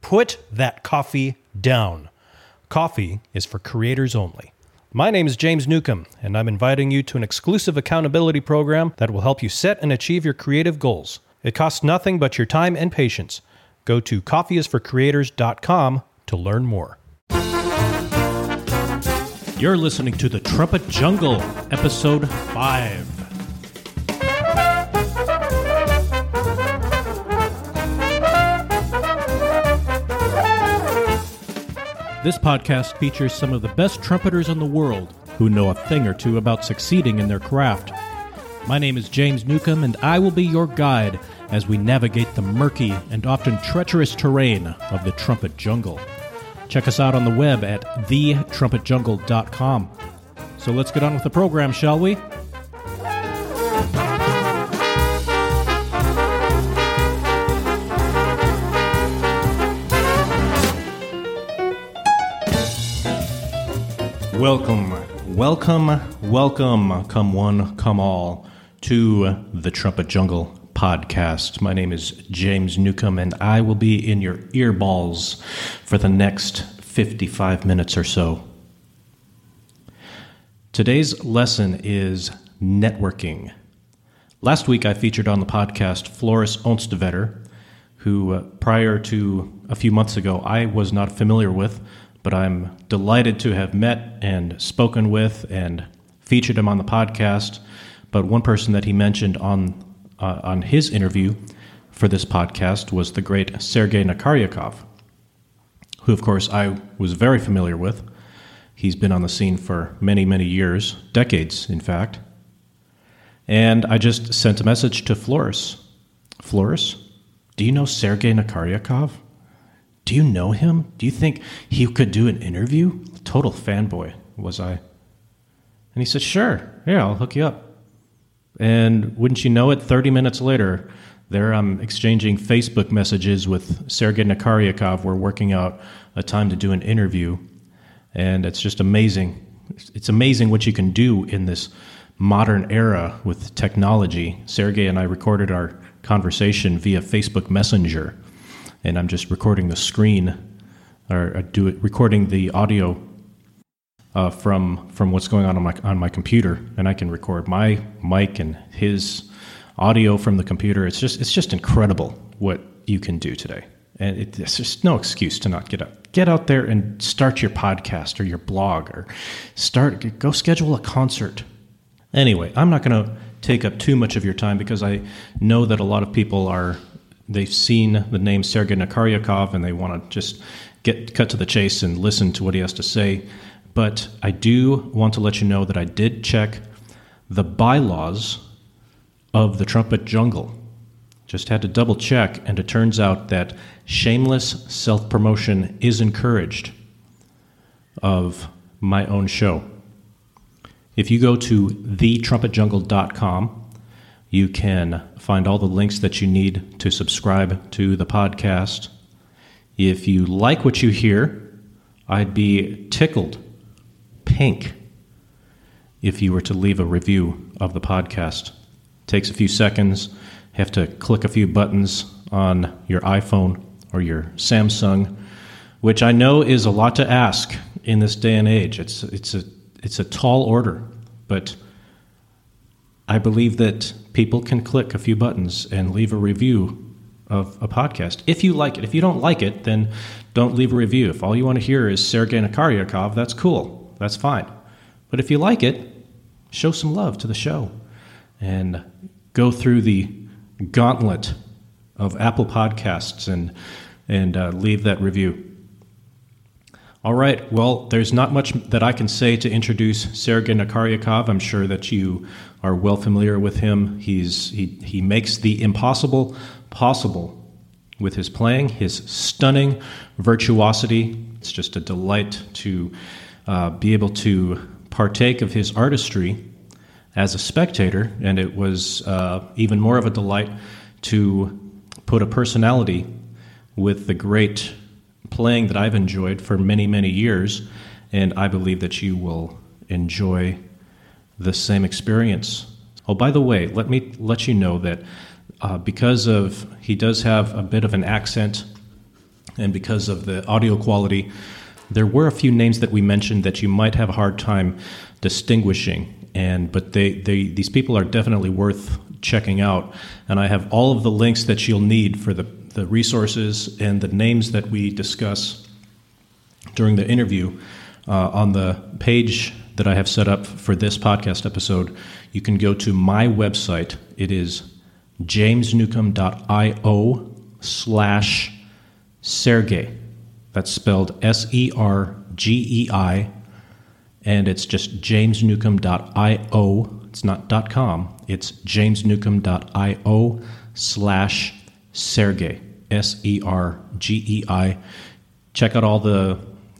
Put that coffee down. Coffee is for creators only. My name is James Newcomb, and I'm inviting you to an exclusive accountability program that will help you set and achieve your creative goals. It costs nothing but your time and patience. Go to coffeeisforcreators.com to learn more. You're listening to The Trumpet Jungle, Episode 5. This podcast features some of the best trumpeters in the world who know a thing or two about succeeding in their craft. My name is James Newcomb, and I will be your guide as we navigate the murky and often treacherous terrain of the trumpet jungle. Check us out on the web at thetrumpetjungle.com. So let's get on with the program, shall we? Welcome, come one, come all, to the Trumpet Jungle podcast. My name is James Newcomb, and I will be in your earballs for the next 55 minutes or so. Today's lesson is networking. Last week I featured on the podcast Floris Onstvedt, who prior to a few months ago I was not familiar with, but I'm delighted to have met and spoken with and featured him on the podcast. But one person that he mentioned on his interview for this podcast was the great Sergei Nakaryakov, who, of course, I was very familiar with. He's been on the scene for many, many years, decades, in fact. And I just sent a message to Floris. Floris, do you know Sergei Nakaryakov? Do you know him? Do you think he could do an interview? Total fanboy was I. And he said, sure, yeah, I'll hook you up. And wouldn't you know it, 30 minutes later, there I'm exchanging Facebook messages with Sergei Nakaryakov. We're working out a time to do an interview. And it's just amazing. It's amazing what you can do in this modern era with technology. Sergei and I recorded our conversation via Facebook Messenger. And I'm just recording the screen, recording the audio from what's going on my computer, and I can record my mic and his audio from the computer. It's just incredible what you can do today, and there's just no excuse to not get out there and start your podcast or your blog or go schedule a concert. Anyway, I'm not going to take up too much of your time because I know that a lot of people they've seen the name Sergei Nakaryakov and they want to just cut to the chase and listen to what he has to say. But I do want to let you know that I did check the bylaws of the Trumpet Jungle. Just had to double check, and it turns out that shameless self-promotion is encouraged of my own show. If you go to thetrumpetjungle.com, you can find all the links that you need to subscribe to the podcast. If you like what you hear, I'd be tickled pink if you were to leave a review of the podcast. It takes a few seconds. You have to click a few buttons on your iPhone or your Samsung, which I know is a lot to ask in this day and age. It's a tall order, but I believe that people can click a few buttons and leave a review of a podcast if you like it. If you don't like it, then don't leave a review. If all you want to hear is Sergei Nakaryakov, that's cool. That's fine. But if you like it, show some love to the show and go through the gauntlet of Apple Podcasts and leave that review. All right, well, there's not much that I can say to introduce Sergei Nakaryakov. I'm sure that you are well familiar with him. He makes the impossible possible with his playing, his stunning virtuosity. It's just a delight to be able to partake of his artistry as a spectator, and it was even more of a delight to put a personality with the great playing that I've enjoyed for many, many years, and I believe that you will enjoy the same experience. Oh, by the way, let me let you know that because he does have a bit of an accent and because of the audio quality, there were a few names that we mentioned that you might have a hard time distinguishing. But these people are definitely worth checking out. And I have all of the links that you'll need for the resources and the names that we discuss during the interview on the page that I have set up for this podcast episode. You can go to my website. It is jamesnewcomb.io/Sergey. That's spelled SERGEI, and it's just jamesnewcomb.io. It's not .com. It's jamesnewcomb.io/Sergey. SERGEI. Check out all the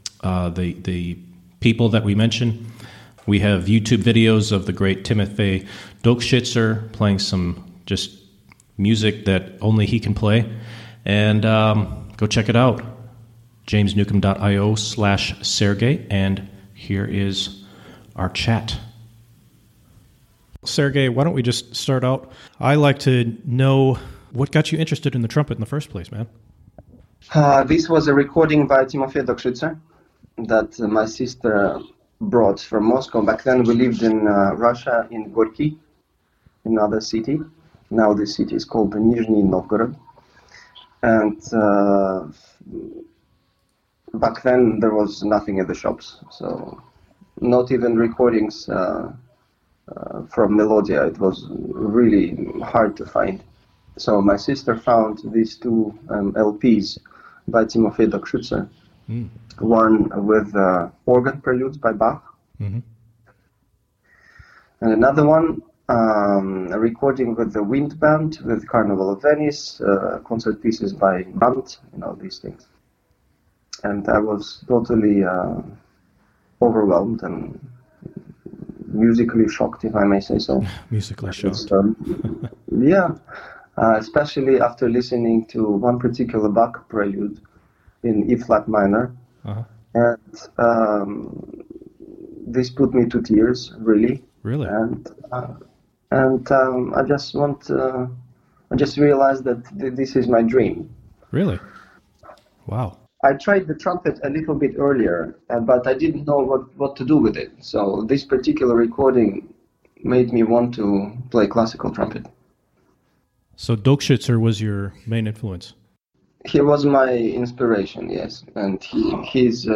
people that we mentioned. We have YouTube videos of the great Timothy Dokshitzer playing some just music that only he can play. And go check it out. jamesnewcomb.io/Sergey. And here is our chat. Sergey, why don't we just start out? I like to know what got you interested in the trumpet in the first place, man. This was a recording by Timofey Dokshitzer that my sister brought from Moscow. Back then we lived in Russia, in Gorky, another city. Now this city is called Nizhny Novgorod. And back then there was nothing in the shops, so not even recordings from Melodia. It was really hard to find. So my sister found these two LPs by Timofey Dokshitzer. One with organ preludes by Bach, and another one a recording with the Wind Band, with Carnival of Venice, concert pieces by Brandt, these things. And I was totally overwhelmed and musically shocked, if I may say so. Musically shocked. Yeah, especially after listening to one particular Bach prelude in E-flat minor. And this put me to tears, really. Really? And I just realized that this is my dream. Really? Wow. I tried the trumpet a little bit earlier, but I didn't know what to do with it. So this particular recording made me want to play classical trumpet. So Dokshitzer was your main influence? He was my inspiration, yes. And he's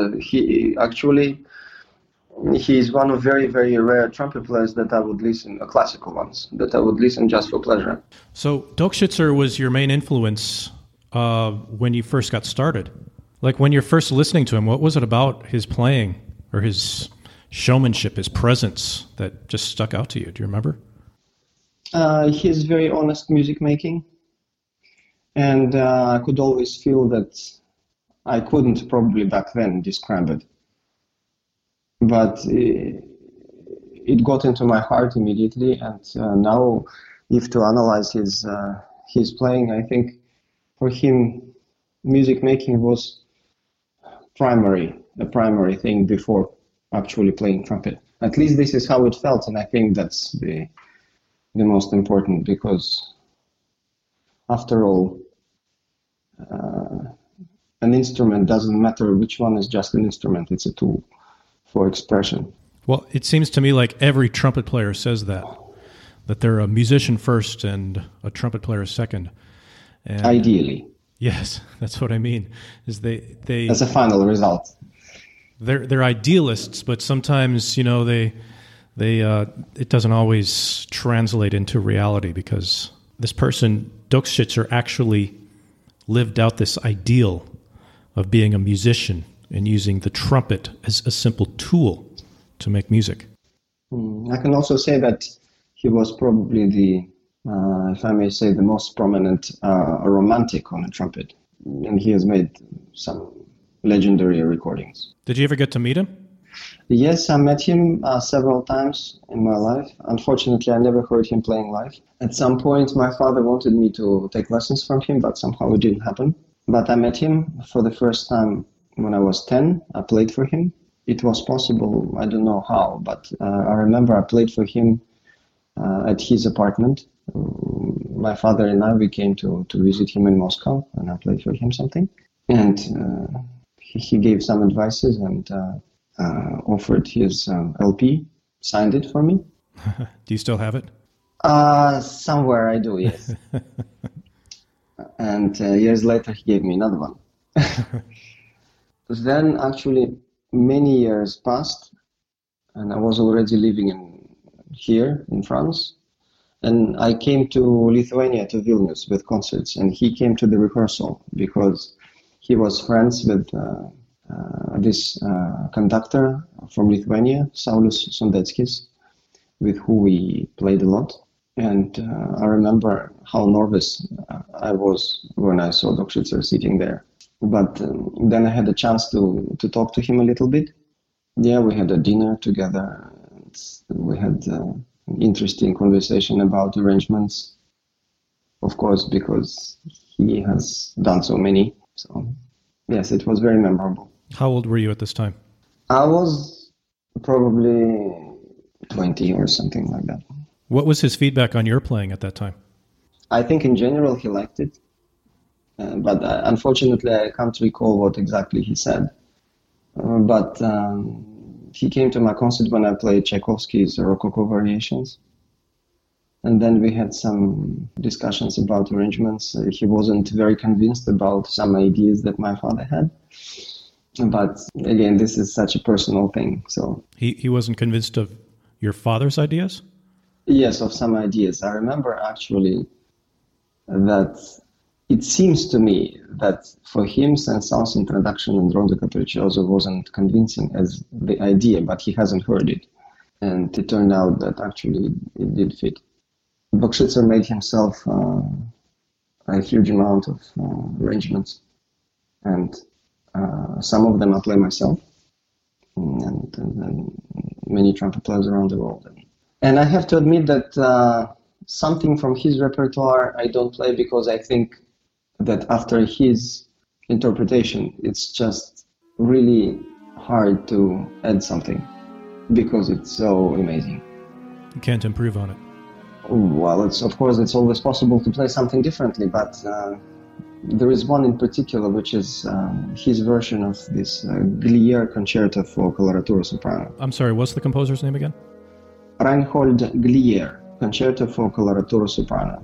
one of very, very rare trumpet players that I would listen, classical ones, that I would listen just for pleasure. So Dokshitzer was your main influence when you first got started? Like when you're first listening to him, what was it about his playing or his showmanship, his presence that just stuck out to you? Do you remember? His very honest music making. And I could always feel that I couldn't probably back then describe it. But it got into my heart immediately. And now, if to analyze his playing, I think for him, music making was a primary thing before actually playing trumpet. At least this is how it felt, and I think that's the most important, because after all, an instrument doesn't matter which one is just an instrument, it's a tool for expression. Well, it seems to me like every trumpet player says that they're a musician first and a trumpet player second. And ideally. Yes, that's what I mean. Is they as a final result. They're idealists, but sometimes they it doesn't always translate into reality, because this person Dokshitzer actually lived out this ideal of being a musician and using the trumpet as a simple tool to make music. I can also say that he was probably if I may say, the most prominent romantic on a trumpet. And he has made some legendary recordings. Did you ever get to meet him? Yes, I met him several times in my life. Unfortunately, I never heard him playing live. At some point, my father wanted me to take lessons from him, but somehow it didn't happen. But I met him for the first time when I was 10. I played for him. It was possible, I don't know how, but I remember I played for him at his apartment. My father and I, we came to visit him in Moscow, and I played for him something. And he gave some advices and offered his LP, signed it for me. Do you still have it? Somewhere I do, yes. And years later, he gave me another one. Then, actually, many years passed, and I was already living here in France. And I came to Lithuania, to Vilnius, with concerts, and he came to the rehearsal because he was friends with this conductor from Lithuania, Saulius Sondeckis, with who we played a lot. And I remember how nervous I was when I saw Dokshitzer sitting there. But then I had a chance to talk to him a little bit. Yeah, we had a dinner together. We had an interesting conversation about arrangements, of course, because he has done so many. So, yes, it was very memorable. How old were you at this time? I was probably 20 or something like that. What was his feedback on your playing at that time? I think in general he liked it, but unfortunately I can't recall what exactly he said. But he came to my concert when I played Tchaikovsky's Rococo Variations. And then we had some discussions about arrangements. He wasn't very convinced about some ideas that my father had. But again, this is such a personal thing. So he wasn't convinced of your father's ideas? Yes, of some ideas. I remember actually that it seems to me that for him, Saint-Saëns' introduction and Rondo Capriccioso wasn't convincing as the idea, but he hasn't heard it. And it turned out that actually it did fit. Dokshitzer made himself a huge amount of arrangements, and some of them I play myself, and many trumpet players around the world. And I have to admit that something from his repertoire I don't play because I think that after his interpretation, it's just really hard to add something because it's so amazing. You can't improve on it. Well, of course, it's always possible to play something differently, but there is one in particular, which is his version of this Glier concerto for coloratura soprano. I'm sorry, what's the composer's name again? Reinhold Glier, concerto for coloratura soprano.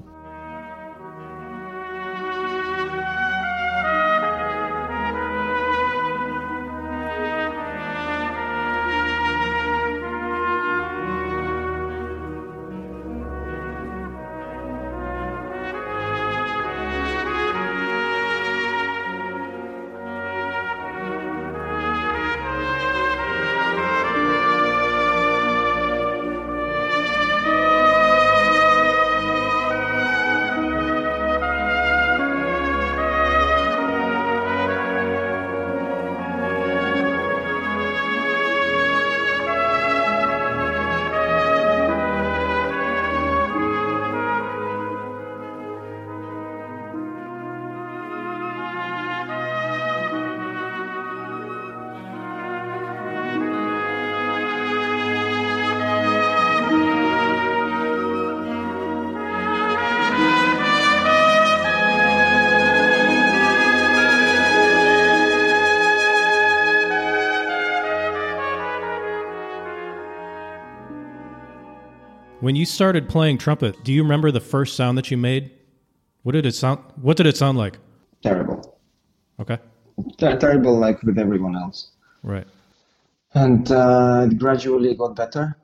When you started playing trumpet, do you remember the first sound that you made? What did it sound like? Terrible. Okay. Terrible, like with everyone else. Right. And it gradually got better.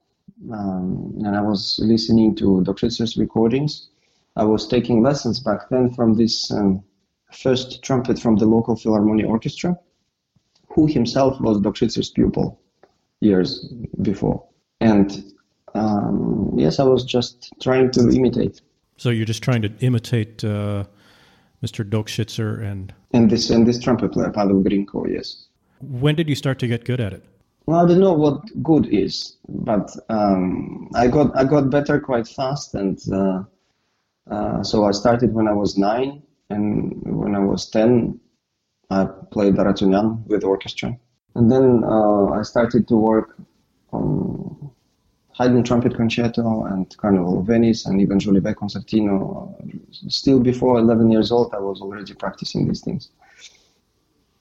And I was listening to Dokshitzer's recordings. I was taking lessons back then from this first trumpet from the local Philharmonia Orchestra, who himself was Dokshitzer's pupil years before. And yes, I was just trying to imitate. So you're just trying to imitate Mr. Dokshitzer and this trumpet player, Pavel Grinko, yes. When did you start to get good at it? Well, I don't know what good is, but I got better quite fast, and so I started when I was 9, and when I was 10, I played Aratunian with orchestra, and then I started to work on Haydn Trumpet Concerto and Carnival of Venice and even Jolivet Concertino. Still before 11 years old, I was already practicing these things.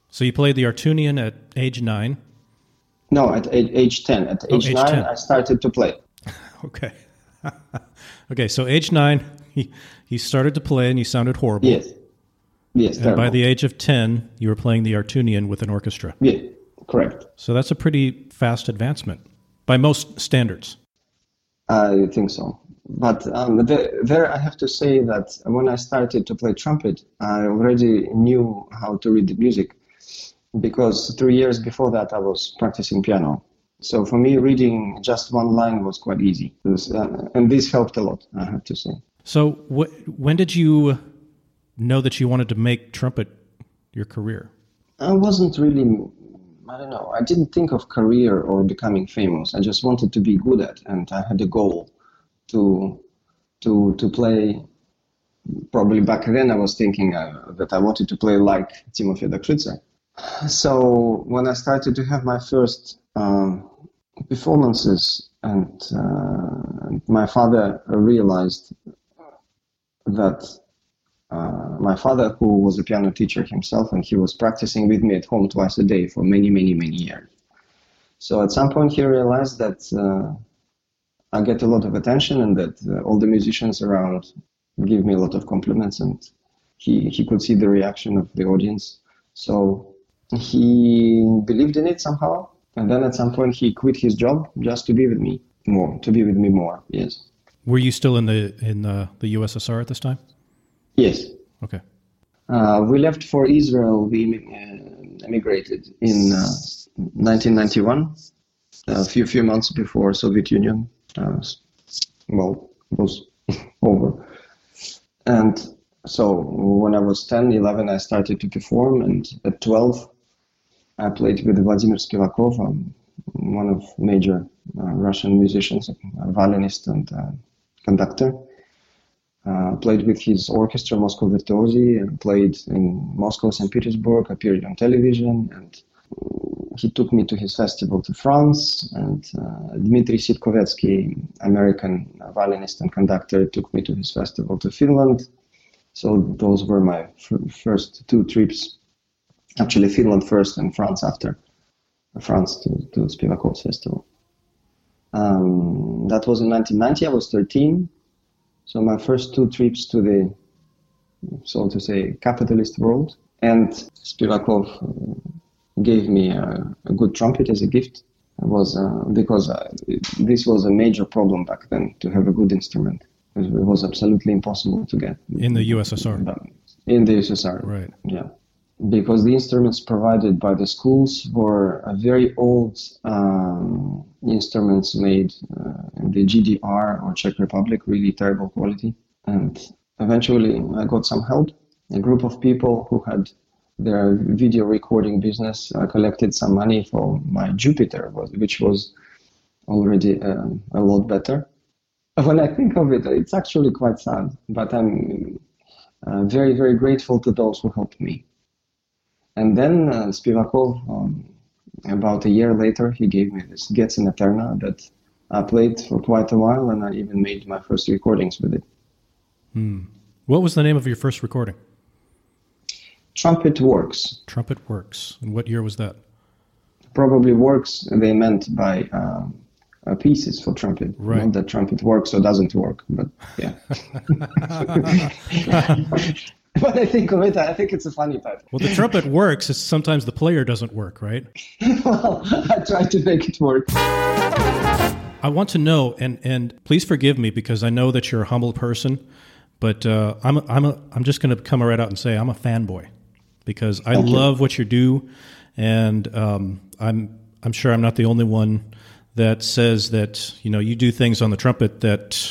So you played the Artunian at age 9. No, at age 10. At age 9, 10. I started to play. Okay. Okay, so age 9, he started to play and you sounded horrible. Yes. Yes, And terrible. by the age of 10, you were playing the Artunian with an orchestra. Yeah, correct. So that's a pretty fast advancement by most standards. I think so. But there I have to say that when I started to play trumpet, I already knew how to read the music because 3 years before that I was practicing piano. So for me, reading just one line was quite easy. And this helped a lot, I have to say. So when did you know that you wanted to make trumpet your career? I wasn't really, I don't know, I didn't think of career or becoming famous. I just wanted to be good at, and I had a goal to play. Probably back then I was thinking that I wanted to play like Timofey Dakshitsa. So when I started to have my first performances and my father realized that my father, who was a piano teacher himself, and he was practicing with me at home twice a day for many, many, many years. So at some point he realized that I get a lot of attention and that all the musicians around give me a lot of compliments, and he could see the reaction of the audience. So he believed in it somehow, and then at some point he quit his job just to be with me more. Yes. Were you still in the USSR at this time? Yes. Okay. We left for Israel. We emigrated in 1991, a few months before Soviet Union was over. And so when I was 10, 11, I started to perform, and at 12, I played with Vladimir Spivakov, one of major Russian musicians, a violinist and conductor. Played with his orchestra, Moscow Virtuosi, and played in Moscow, St. Petersburg, appeared on television, and he took me to his festival to France, and Dmitry Sitkovetsky, American violinist and conductor, took me to his festival to Finland. So those were my first 2 trips. Actually, Finland first and France after. France to Spivakov's festival. That was in 1990. I was 13. So my first 2 trips to the, so to say, capitalist world. And Spivakov gave me a good trumpet as a gift. It was because this was a major problem back then, to have a good instrument. It was absolutely impossible to get. In the USSR? In the USSR, right. Yeah. Because the instruments provided by the schools were very old instruments made in the GDR or Czech Republic, really terrible quality. And eventually I got some help. A group of people who had their video recording business collected some money for my Jupiter, which was already a lot better. When I think of it, it's actually quite sad, but I'm very, very grateful to those who helped me. And then Spivakov, about a year later, he gave me this Getz in Eterna that I played for quite a while, and I even made my first recordings with it. What was the name of your first recording? Trumpet Works. Trumpet Works. And what year was that? Probably Works, they meant by pieces for trumpet. Right. Not that trumpet works or doesn't work, but yeah. But I think of it, I think it's a funny title. Well, the trumpet works. It's sometimes the player doesn't work, right? Well, I try to make it work. I want to know, and please forgive me because I know that you're a humble person, but I'm just going to come right out and say I'm a fanboy because I love what you do, and I'm sure I'm not the only one that says that you do things on the trumpet that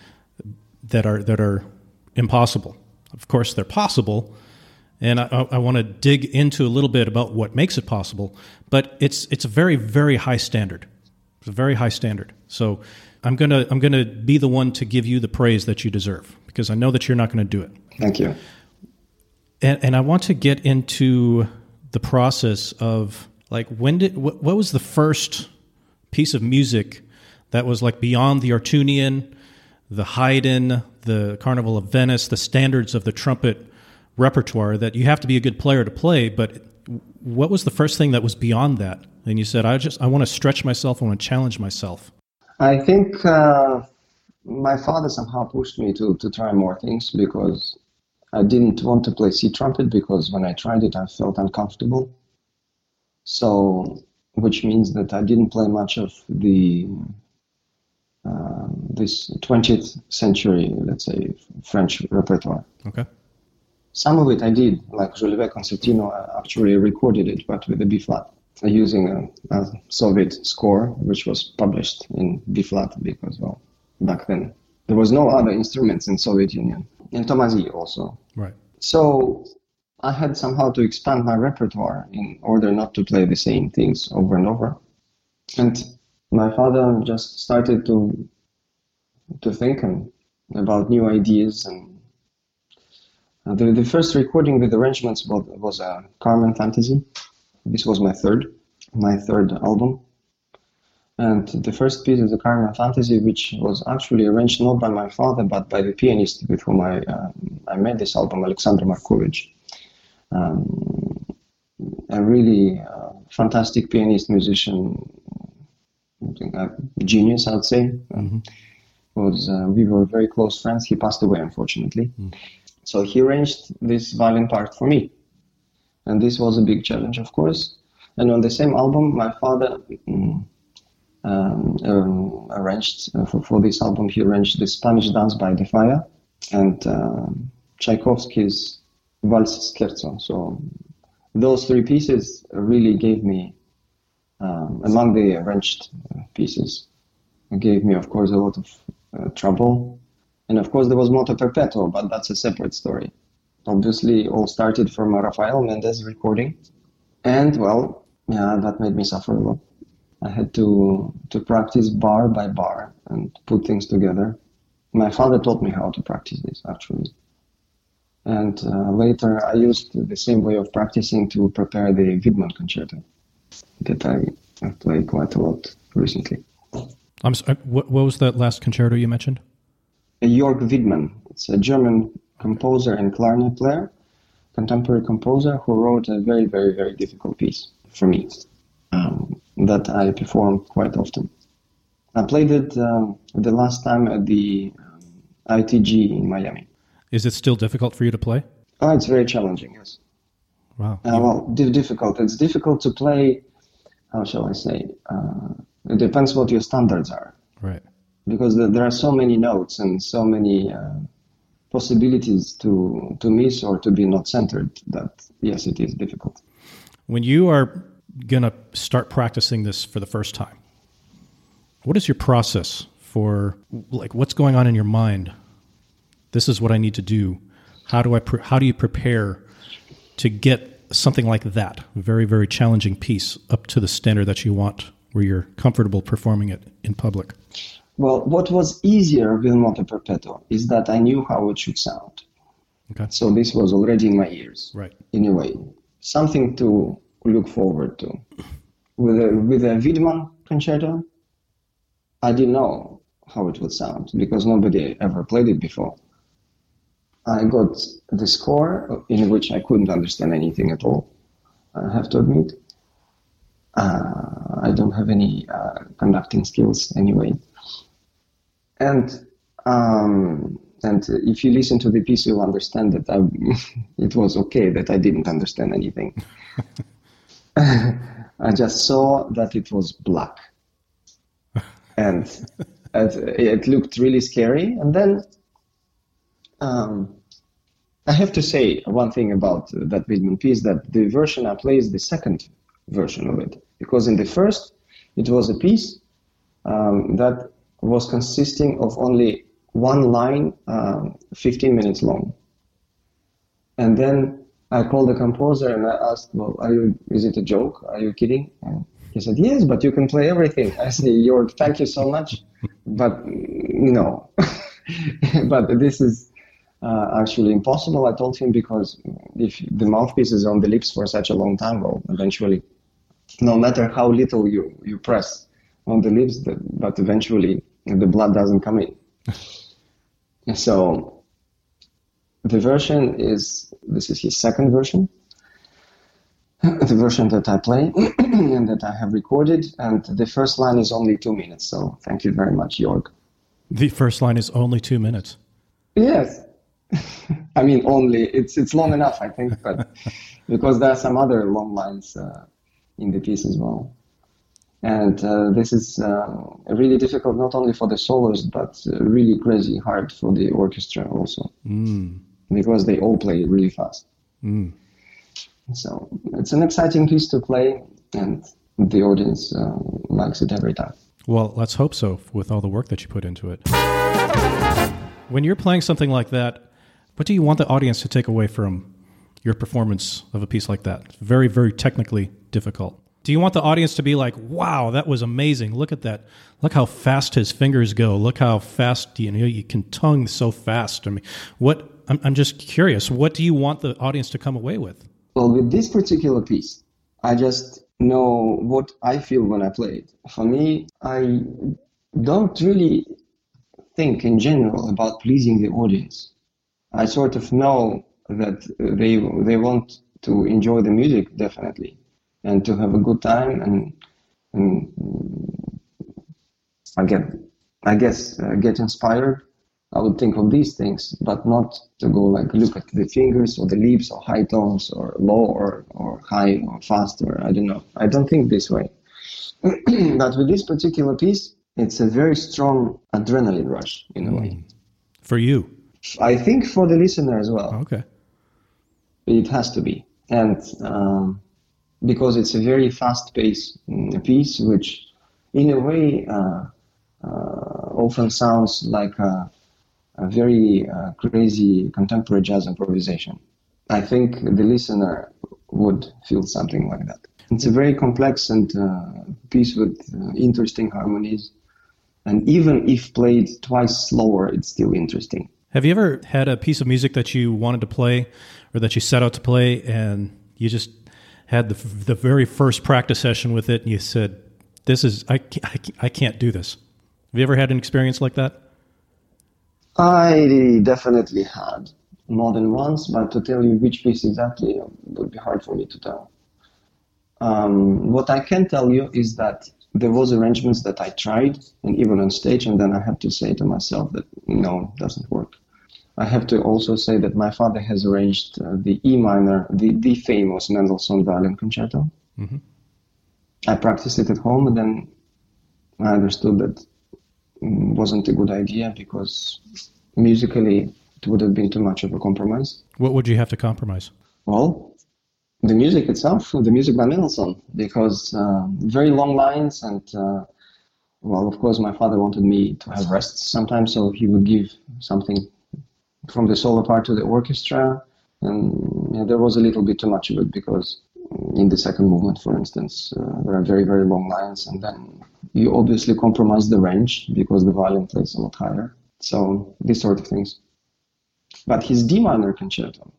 are impossible. Of course, they're possible, and I want to dig into a little bit about what makes it possible. But it's a very, very high standard. It's a very high standard. So I'm gonna be the one to give you the praise that you deserve because I know that you're not going to do it. Thank you. And I want to get into the process of like what was the first piece of music that was like beyond the Artunian, the Haydn, the Carnival of Venice, the standards of the trumpet repertoire that you have to be a good player to play, but What was the first thing that was beyond that? And you said, I want to stretch myself, I want to challenge myself. I think my father somehow pushed me to try more things because I didn't want to play C trumpet because when I tried it, I felt uncomfortable. So, which means that I didn't play much of the this 20th century, let's say, French repertoire. Okay. Some of it I did, like Jolivet Concertino, I actually recorded it, but with a B flat, using a Soviet score, which was published in B flat because, well, back then there was no other instruments in Soviet Union. And Tomazy also. Right. So I had somehow to expand my repertoire in order not to play the same things over and over. And my father just started to think about new ideas. And the first recording with arrangements was a Carmen Fantasy. This was my third album. And the first piece is a Carmen Fantasy, which was actually arranged not by my father, but by the pianist with whom I made this album, Alexander Markovich. A really fantastic pianist, musician, genius, I would say. We were very close friends. He passed away, unfortunately. So he arranged this violin part for me. And this was a big challenge, of course. And on the same album, my father arranged, for this album, he arranged the Spanish Dance by the Fire and Tchaikovsky's Valse Scherzo. So those three pieces really gave me, among the arranged pieces, gave me, of course, a lot of trouble. And of course, there was Moto Perpetuo, but that's a separate story. Obviously, all started from a Rafael Mendez recording. And, well, yeah, that made me suffer a lot. I had to practice bar by bar and put things together. My father taught me how to practice this, actually. And later, I used the same way of practicing to prepare the Widman concerto that I played quite a lot recently. I'm sorry, what was that last concerto you mentioned? Jörg Widman. It's a German composer and clarinet player, contemporary composer who wrote a very, very, very difficult piece for me that I perform quite often. I played it the last time at the ITG in Miami. Is it still difficult for you to play? Oh, it's very challenging, yes. Wow. Well, difficult. It's difficult to play, how shall I say? It depends what your standards are. Right. Because there are so many notes and so many possibilities to miss or to be not centered that, yes, it is difficult. When you are going to start practicing this for the first time, what is your process for, like, what's going on in your mind? This is what I need to do. How do you prepare to get something like that, a very, very challenging piece, up to the standard that you want, where you're comfortable performing it in public? Well, what was easier with Moto Perpetuo is that I knew how it should sound. Okay. So this was already in my ears, right? In a way, something to look forward to. With a Widman concerto, I didn't know how it would sound because nobody ever played it before. I got the score in which I couldn't understand anything at all, I have to admit. I don't have any conducting skills anyway. And if you listen to the piece, you'll understand that it was okay that I didn't understand anything. I just saw that it was black. And it looked really scary. And then I have to say one thing about that Widman piece, that the version I play is the second version of it. Because in the first, it was a piece that was consisting of only one line, 15 minutes long. And then I called the composer and I asked, well, is it a joke? Are you kidding? And he said, yes, but you can play everything. I said, Jörg, thank you so much. But no, but this is actually impossible. I told him, because if the mouthpiece is on the lips for such a long time, well, eventually, no matter how little you press on the lips, but eventually the blood doesn't come in. So the version this is his second version. the version that I play and that I have recorded, and the first line is only 2 minutes. So thank you very much, Jörg. The first line is only 2 minutes. Yes. I mean, only it's long enough, I think, but because there are some other long lines in the piece as well. And this is really difficult, not only for the solos, but really crazy hard for the orchestra also, because they all play really fast. So it's an exciting piece to play, and the audience likes it every time. Well, let's hope so, with all the work that you put into it. When you're playing something like that, what do you want the audience to take away from your performance of a piece like that? It's very, very technically difficult. Do you want the audience to be like, wow, that was amazing. Look at that. Look how fast his fingers go. Look how fast, you can tongue so fast. I mean, I'm just curious. What do you want the audience to come away with? Well, with this particular piece, I just know what I feel when I play it. For me, I don't really think in general about pleasing the audience. I sort of know that they want to enjoy the music, definitely, and to have a good time and I guess get inspired. I would think of these things, but not to go like look at the fingers or the lips or high tones or low or high or fast, or I don't know. I don't think this way. But with this particular piece, it's a very strong adrenaline rush in a way. For you? I think for the listener as well. Okay. It has to be. And because it's a very fast-paced piece, which in a way often sounds like a very crazy contemporary jazz improvisation. I think the listener would feel something like that. It's a very complex and piece with interesting harmonies. And even if played twice slower, it's still interesting. Have you ever had a piece of music that you wanted to play or that you set out to play and you just had the very first practice session with it and you said, I can't do this? Have you ever had an experience like that? I definitely had, more than once, but to tell you which piece exactly would be hard for me to tell. What I can tell you is that there was arrangements that I tried, and even on stage, and then I had to say to myself that no, it doesn't work. I have to also say that my father has arranged the E minor, the famous Mendelssohn Violin Concerto. Mm-hmm. I practiced it at home, and then I understood that wasn't a good idea because musically it would have been too much of a compromise. What would you have to compromise? Well, the music itself, the music by Mendelssohn, because very long lines and, well, of course, my father wanted me to have rests sometimes, so he would give something from the solo part to the orchestra, and there was a little bit too much of it because in the second movement, for instance, there are very, very long lines, and then you obviously compromise the range because the violin plays a lot higher. So these sort of things. But his D minor concerto,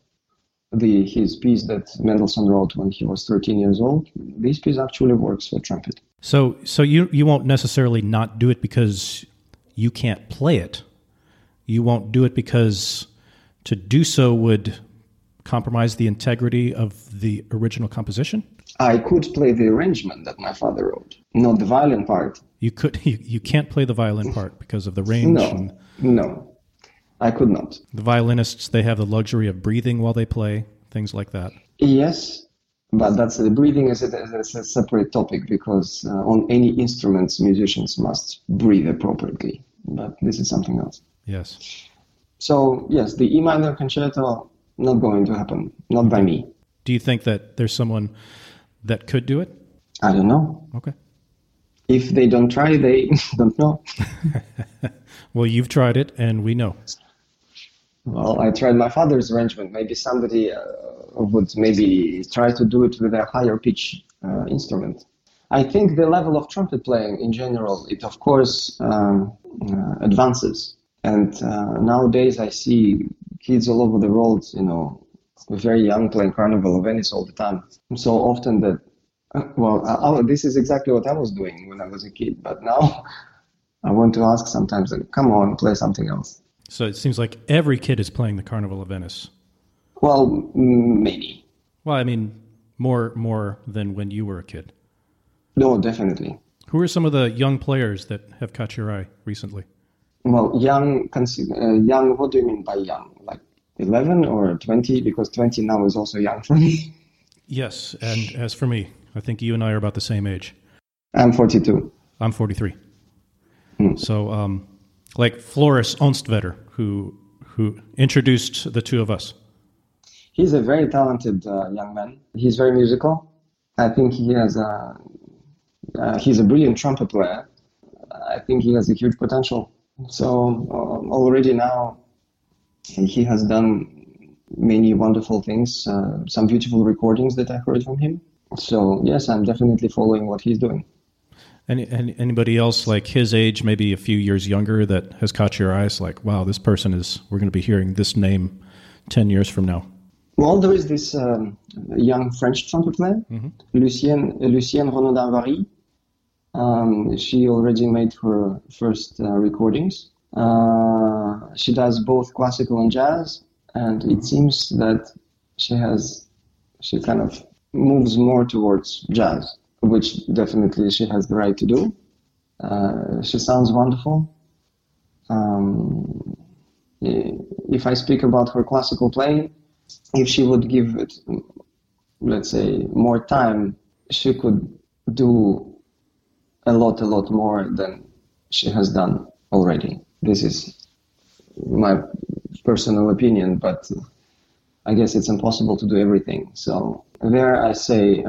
his piece that Mendelssohn wrote when he was 13 years old, this piece actually works for trumpet. So you won't necessarily not do it because you can't play it. You won't do it because to do so would compromise the integrity of the original composition? I could play the arrangement that my father wrote, not the violin part. You can't play the violin part because of the range? No, I could not. The violinists, they have the luxury of breathing while they play, things like that. Yes, but the breathing is a separate topic because on any instruments, musicians must breathe appropriately. But this is something else. Yes. So, yes, the E minor concerto, not going to happen, not by me. Do you think that there's someone that could do it? I don't know. Okay. If they don't try, they don't know. Well, you've tried it, and we know. Well, I tried my father's arrangement. Maybe somebody would maybe try to do it with a higher pitch instrument. I think the level of trumpet playing in general, it of course advances. And nowadays I see kids all over the world, very young, playing Carnival of Venice all the time. So often that, this is exactly what I was doing when I was a kid. But now I want to ask sometimes, come on, play something else. So it seems like every kid is playing the Carnival of Venice. Well, maybe. Well, I mean, more than when you were a kid. No, definitely. Who are some of the young players that have caught your eye recently? Well, young, young, what do you mean by young? Like 11 or 20? Because 20 now is also young for me. Yes, and as for me, I think you and I are about the same age. I'm 42. I'm 43. So, like Floris Onstvetter, who introduced the two of us. He's a very talented young man. He's very musical. I think he has he's a brilliant trumpet player. I think he has a huge potential. So already now he has done many wonderful things, some beautiful recordings that I heard from him. So yes, I'm definitely following what he's doing. Anybody else like his age, maybe a few years younger, that has caught your eyes? Like, wow, this person we're going to be hearing this name 10 years from now. Well, there is this young French trumpet player, Lucienne Renaud-Danvary. She already made her first recordings. She does both classical and jazz, and it seems that she kind of moves more towards jazz, which definitely she has the right to do. She sounds wonderful. If I speak about her classical playing, if she would give it, let's say, more time, she could do a lot more than she has done already. This is my personal opinion, but I guess it's impossible to do everything. So what I say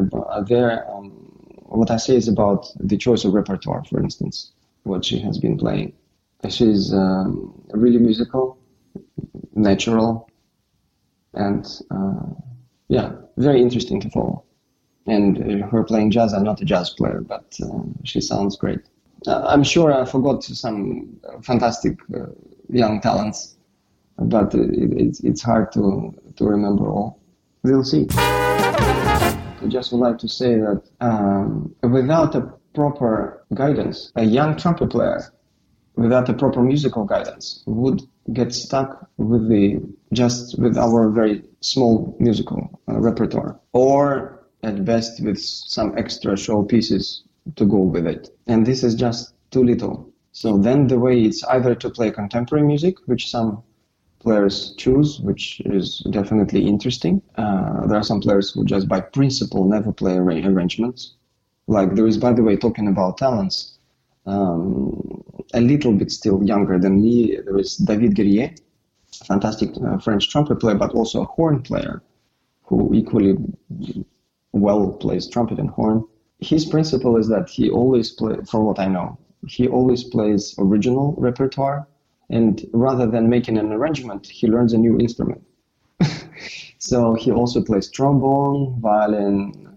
is about the choice of repertoire, for instance, what she has been playing. She's really musical, natural, and very interesting to follow. And her playing jazz, I'm not a jazz player, but she sounds great. I'm sure I forgot some fantastic young talents, but it's hard to remember all. We'll see. I just would like to say that without a proper guidance, a young trumpet player, without a proper musical guidance, would get stuck with our very small musical repertoire, or at best with some extra show pieces to go with it. And this is just too little. So then the way it's either to play contemporary music, which some players choose, which is definitely interesting. There are some players who just by principle never play arrangements. Like there is, by the way, talking about talents, a little bit still younger than me, there is David Guerrier, fantastic French trumpet player, but also a horn player who equally well plays trumpet and horn. His principle is that he always from what I know, he always plays original repertoire, and rather than making an arrangement, he learns a new instrument. So he also plays trombone, violin,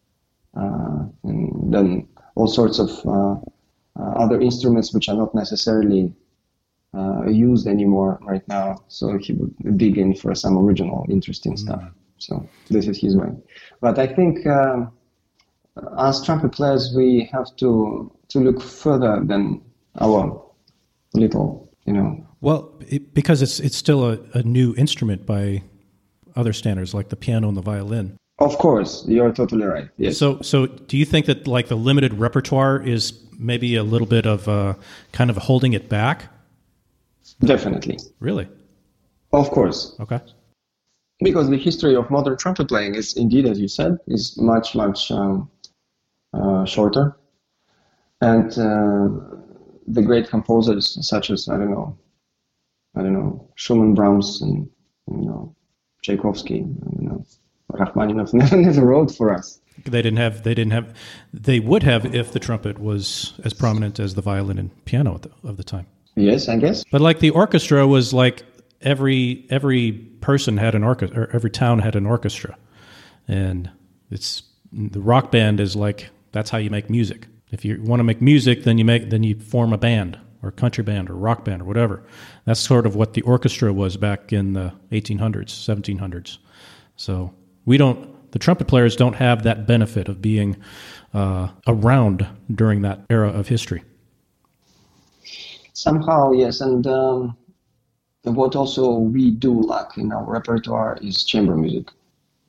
and then all sorts of other instruments which are not necessarily used anymore right now. So he would dig in for some original, interesting stuff. So this is his way. But I think as trumpet players, we have to look further than our little, Well, because it's still a new instrument by other standards, like the piano and the violin. Of course, you're totally right. Yes. So do you think that like the limited repertoire is maybe a little bit of kind of holding it back? Definitely. Really? Of course. Okay. Because the history of modern trumpet playing is indeed, as you said, is much shorter, and the great composers such as I don't know Schumann, Brahms, and Tchaikovsky, Rachmaninoff never wrote for us. They would have if the trumpet was as prominent as the violin and piano of the time. Yes, I guess. But like the orchestra was like every person had an orchestra, or every town had an orchestra, and the rock band is like that's how you make music. If you want to make music, then you form a band or country band or rock band or whatever. That's sort of what the orchestra was back in the 1800s, 1700s. So the trumpet players don't have that benefit of being around during that era of history. Somehow, yes, and what also we do lack in our repertoire is chamber music.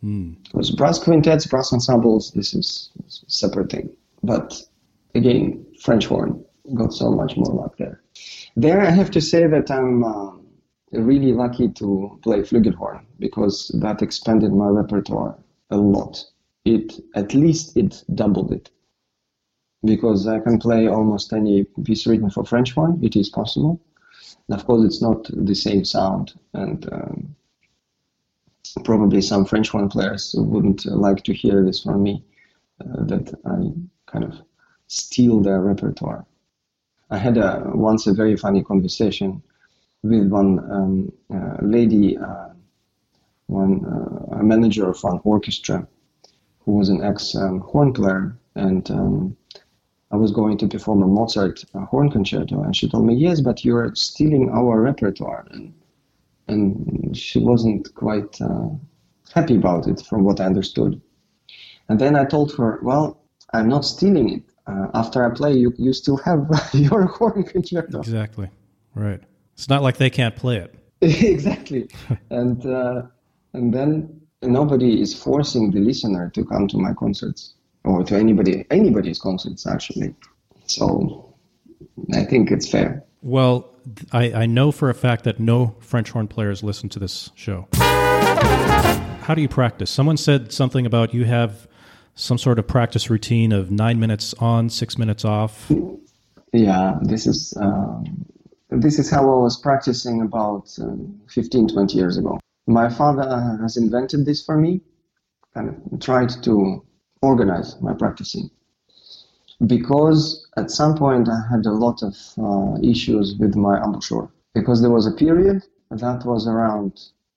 Because brass quintets, brass ensembles, this is a separate thing. But again, French horn got so much more luck there. There I have to say that I'm really lucky to play flugelhorn because that expanded my repertoire a lot. At least it doubled it. Because I can play almost any piece written for French horn, it is possible. And of course, it's not the same sound, and probably some French horn players wouldn't like to hear this from me, that I kind of steal their repertoire. I had once a very funny conversation with one lady, a manager of one orchestra, who was an ex-horn player, and I was going to perform a Mozart horn concerto, and she told me, yes, but you're stealing our repertoire. And she wasn't quite happy about it, from what I understood. And then I told her, well, I'm not stealing it. After I play, you still have your horn concerto. Exactly. Right. It's not like they can't play it. Exactly. And then nobody is forcing the listener to come to my concerts. Or to anybody's concerts, actually. So I think it's fair. Well, I know for a fact that no French horn players listen to this show. How do you practice? Someone said something about you have some sort of practice routine of 9 minutes on, 6 minutes off. Yeah, this is how I was practicing about 15, 20 years ago. My father has invented this for me, kind of tried to organize my practicing, because at some point I had a lot of issues with my embouchure, because there was a period that was around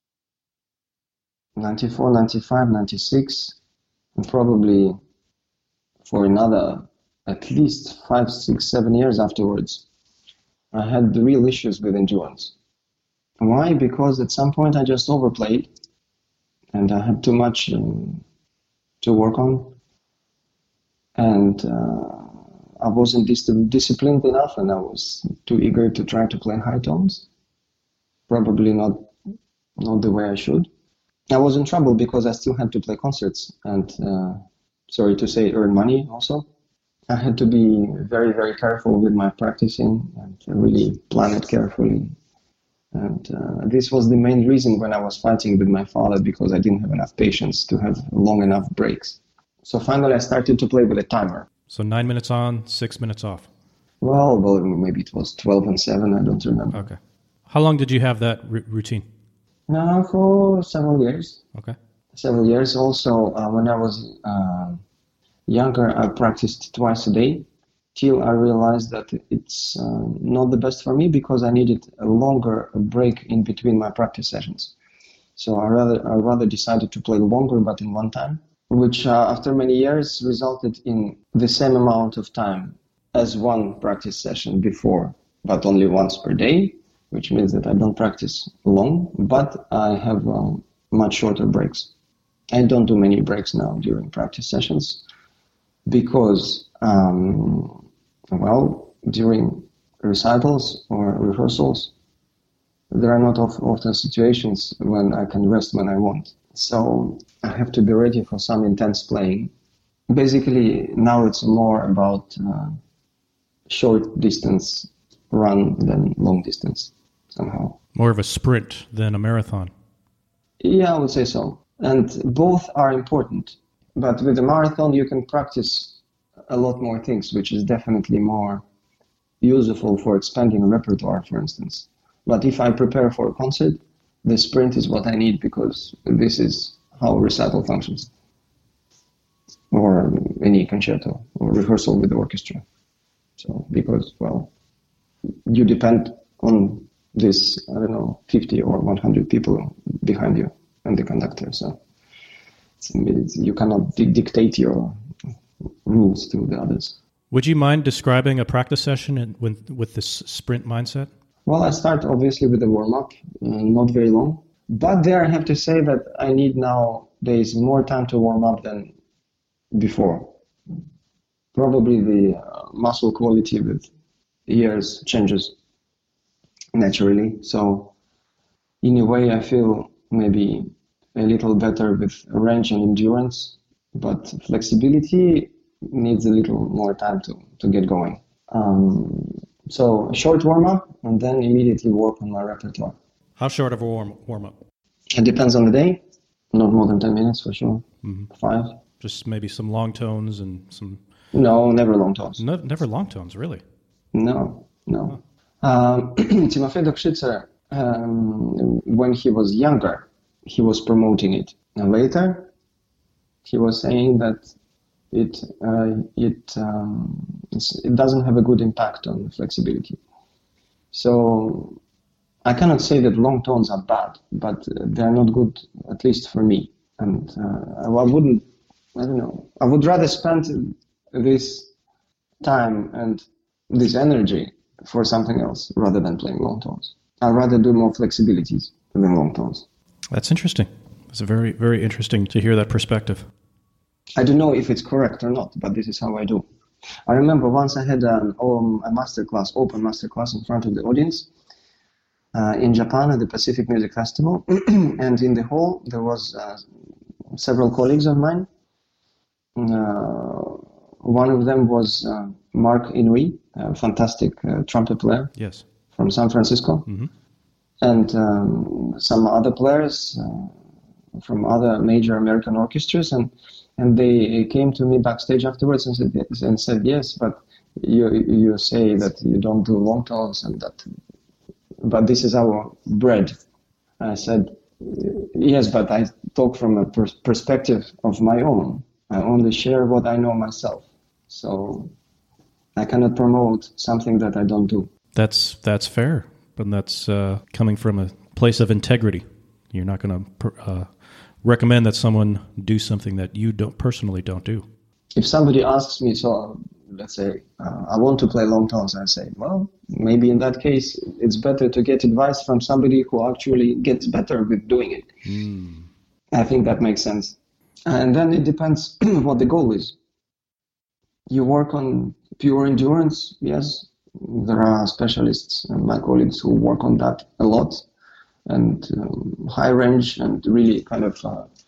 94, 95, 96, and probably for another at least 5, 6, 7 years afterwards, I had the real issues with endurance. Why? Because at some point I just overplayed and I had too much to work on. And I wasn't disciplined enough, and I was too eager to try to play high tones. Probably not the way I should. I was in trouble because I still had to play concerts and, sorry to say, earn money also. I had to be very, very careful with my practicing and really plan it carefully. And this was the main reason when I was fighting with my father, because I didn't have enough patience to have long enough breaks. So finally I started to play with a timer. So 9 minutes on, 6 minutes off. Well, maybe it was 12 and 7, I don't remember. Okay. How long did you have that routine? For several years. Okay. Several years. Also, when I was younger, I practiced twice a day, till I realized that it's not the best for me, because I needed a longer break in between my practice sessions. So I rather decided to play longer, but in one time, which after many years resulted in the same amount of time as one practice session before, but only once per day, which means that I don't practice long, but I have much shorter breaks. I don't do many breaks now during practice sessions because, during recitals or rehearsals, there are not often situations when I can rest when I want. So I have to be ready for some intense playing. Basically, now it's more about short distance run than long distance, somehow. More of a sprint than a marathon. Yeah, I would say so. And both are important. But with a marathon, you can practice a lot more things, which is definitely more useful for expanding a repertoire, for instance. But if I prepare for a concert, the sprint is what I need, because this is how recital functions, or any concerto or rehearsal with the orchestra. So, because, you depend on this, 50 or 100 people behind you and the conductor. So you cannot dictate your rules to the others. Would you mind describing a practice session with this sprint mindset? Well, I start obviously with a warm-up, not very long. But there I have to say that I need nowadays more time to warm up than before. Probably the muscle quality with years changes naturally. So in a way I feel maybe a little better with range and endurance, but flexibility needs a little more time to get going. So a short warm-up and then immediately work on my repertoire. How short of a warm-up? It depends on the day. Not more than 10 minutes for sure. 5. Just maybe some long tones and some... No, never long tones. No, never long tones, really? No. Timofey Dokshicer, when he was younger, he was promoting it. And later, he was saying that it doesn't have a good impact on flexibility. So I cannot say that long tones are bad, but they're not good, at least for me. And I would rather spend this time and this energy for something else rather than playing long tones. I'd rather do more flexibilities than long tones. That's interesting. It's very, very interesting to hear that perspective. I don't know if it's correct or not, but this is how I do. I remember once I had a masterclass, open masterclass in front of the audience in Japan at the Pacific Music Festival. And in the hall, there was several colleagues of mine. One of them was Mark Inouye, a fantastic trumpet player from San Francisco. Mm-hmm. And some other players from other major American orchestras. And they came to me backstage afterwards and said, yes, but you say that you don't do long tones but this is our bread. I said, yes, but I talk from a perspective of my own. I only share what I know myself. So I cannot promote something that I don't do. That's fair, but that's coming from a place of integrity. You're not going to recommend that someone do something that you personally don't do. If somebody asks me, so let's say I want to play long tones, I say, well, maybe in that case it's better to get advice from somebody who actually gets better with doing it. I think that makes sense. And then it depends what the goal is. You work on pure endurance, yes. There are specialists and my colleagues who work on that a lot, and high range and really kind of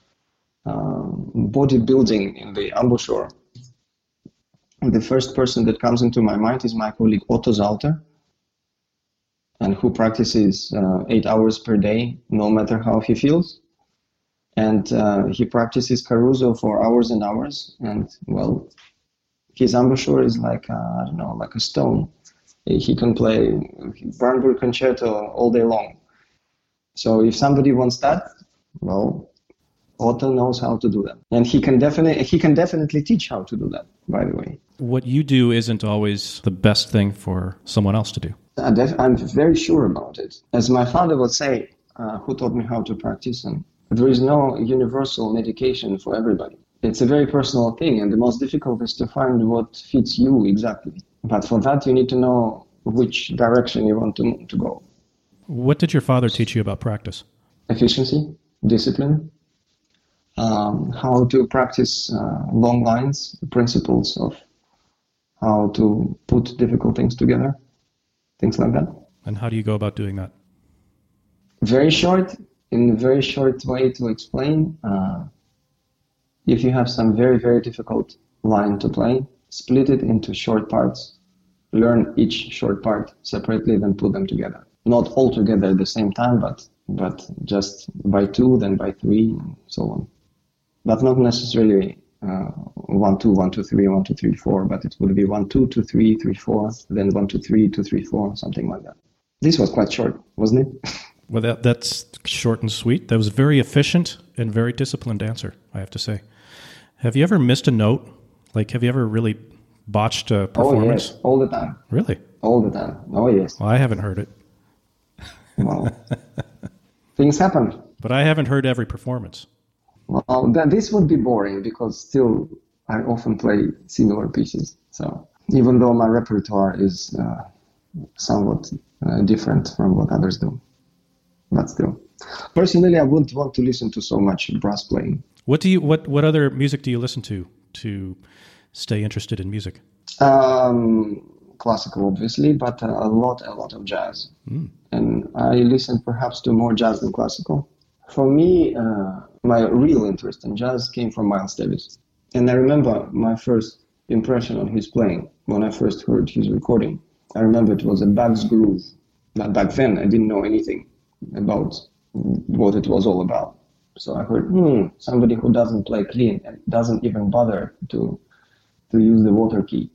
bodybuilding in the embouchure. And the first person that comes into my mind is my colleague Otto Zauter, and who practices 8 hours per day, no matter how he feels. And he practices Caruso for hours and hours. And, well, his embouchure is like a stone. He can play Bernburg concerto all day long. So if somebody wants that, well, Otto knows how to do that. And he can definitely teach how to do that, by the way. What you do isn't always the best thing for someone else to do. I'm very sure about it. As my father would say, who taught me how to practice, and there is no universal medication for everybody. It's a very personal thing, and the most difficult is to find what fits you exactly. But for that, you need to know which direction you want to go. What did your father teach you about practice? Efficiency, discipline, how to practice long lines, the principles of how to put difficult things together, things like that. And how do you go about doing that? In a very short way to explain, if you have some very, very difficult line to play, split it into short parts, learn each short part separately, then put them together. Not all together at the same time, but just by 2, then by 3, and so on. But not necessarily 1, 2, 1, 2, 3, 1, 2, 3, 4, but it would be 1, 2, 2, 3, 3, 4, then 1, 2, 3, 2, 3, 4, something like that. This was quite short, wasn't it? Well, that's short and sweet. That was a very efficient and very disciplined answer, I have to say. Have you ever missed a note? Like, have you ever really botched a performance? Oh, yes, all the time. Really? All the time. Oh, yes. Well, I haven't heard it. Well, things happen. But I haven't heard every performance. Well, then this would be boring because still I often play similar pieces. So even though my repertoire is somewhat different from what others do, but still, personally, I wouldn't want to listen to so much brass playing. What other music do you listen to stay interested in music? Classical, obviously, but a lot of jazz. And I listen perhaps to more jazz than classical. For me, my real interest in jazz came from Miles Davis. And I remember my first impression on his playing when I first heard his recording. I remember it was a Bach's Groove. But back then, I didn't know anything about what it was all about. So I heard, somebody who doesn't play clean and doesn't even bother to use the water key.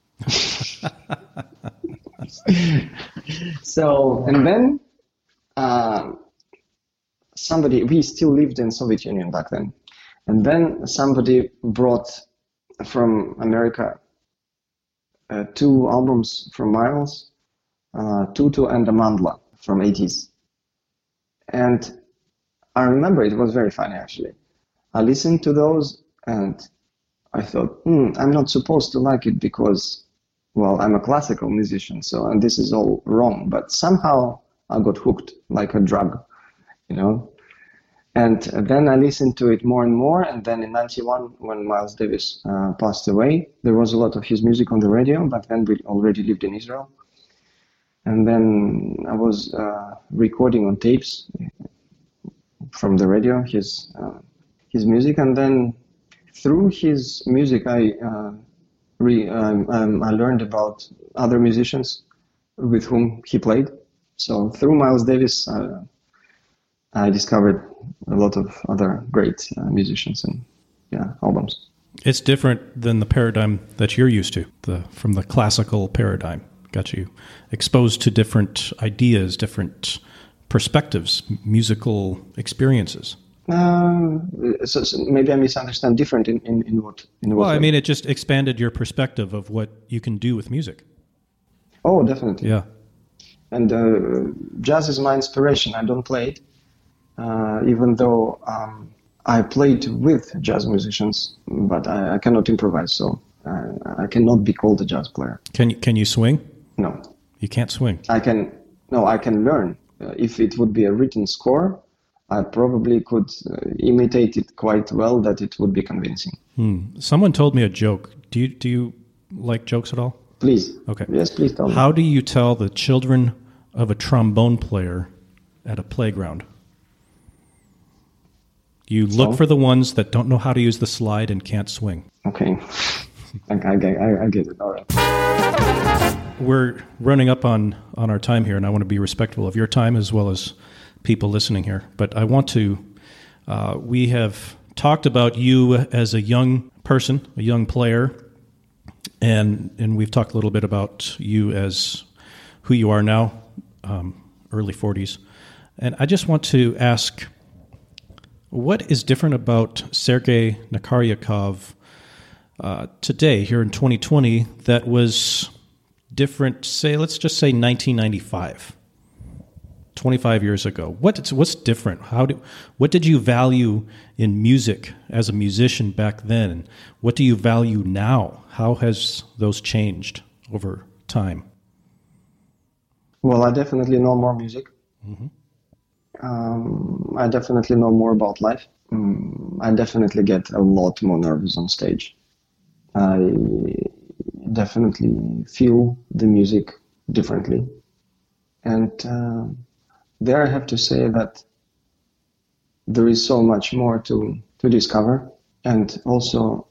So, and then we still lived in Soviet Union back then. And then somebody brought from America 2 albums from Miles, Tutu and Amandla from 80s. And I remember it was very funny, actually. I listened to those and I thought, I'm not supposed to like it because, well, I'm a classical musician, and this is all wrong. But somehow I got hooked like a drug, you know. And then I listened to it more and more. And then in 91, when Miles Davis passed away, there was a lot of his music on the radio. Back then we already lived in Israel. And then I was recording on tapes from the radio his music. And then through his music, I learned about other musicians with whom he played. So through Miles Davis, I discovered a lot of other great musicians and albums. It's different than the paradigm that you're used to, from the classical paradigm. Got you exposed to different ideas, different perspectives, musical experiences. So maybe I misunderstand. Different in what? Well, I mean, it just expanded your perspective of what you can do with music. Oh, definitely. Yeah. And jazz is my inspiration. I don't play it, even though I played with jazz musicians, but I cannot improvise, so I cannot be called a jazz player. Can you swing? No. You can't swing. I can learn. If it would be a written score, I probably could imitate it quite well, that it would be convincing. Someone told me a joke. Do you like jokes at all? Please. Okay. Yes, please tell me. How do you tell the children of a trombone player at a playground? You look for the ones that don't know how to use the slide and can't swing. Okay. I get it. All right. We're running up on our time here, and I want to be respectful of your time as well as people listening here. But I want to, we have talked about you as a young person, a young player, and we've talked a little bit about you as who you are now, early 40s. And I just want to ask, what is different about Sergei Nakaryakov today, here in 2020, that was different, say, let's just say 1995, 25 years ago? What's different? What did you value in music as a musician back then? And what do you value now? How has those changed over time? Well, I definitely know more music. Mm-hmm. I definitely know more about life. I definitely get a lot more nervous on stage. I definitely feel the music differently. And there I have to say that there is so much more to discover. And also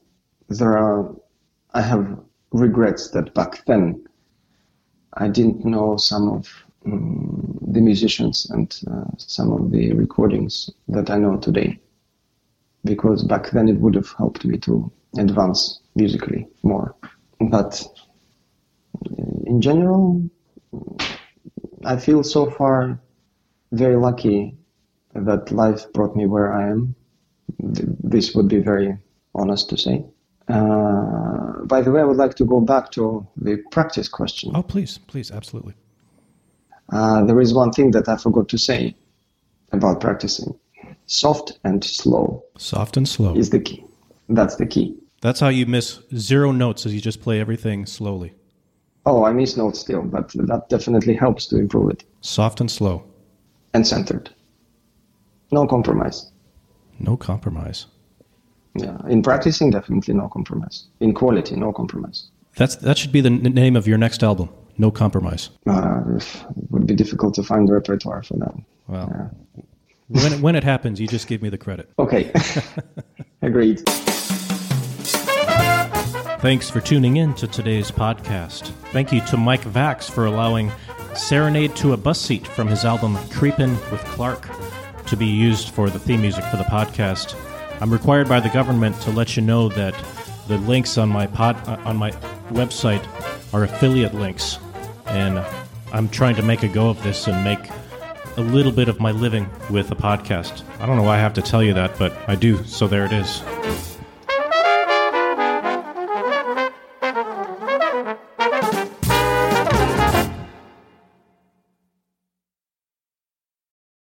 I have regrets that back then I didn't know some of the musicians and some of the recordings that I know today. Because back then it would have helped me to advance musically more. But in general, I feel so far very lucky that life brought me where I am. This would be very honest to say. By the way, I would like to go back to the practice question. Oh, please, absolutely. There is one thing that I forgot to say about practicing. Soft and slow. Soft and slow is the key. That's the key. That's how you miss 0 notes, as you just play everything slowly. Oh, I miss notes still, but that definitely helps to improve it. Soft and slow. And centered. No compromise. No compromise. Yeah, in practicing, definitely no compromise. In quality, no compromise. That should be the name of your next album, No Compromise. It would be difficult to find the repertoire for that. Well, When it happens, you just give me the credit. Okay. Agreed. Thanks for tuning in to today's podcast. Thank you to Mike Vax for allowing Serenade to a Bus Seat from his album Creepin' with Clark to be used for the theme music for the podcast. I'm required by the government to let you know that the links on my website are affiliate links, and I'm trying to make a go of this and make a little bit of my living with a podcast. I don't know why I have to tell you that, but I do, so there it is.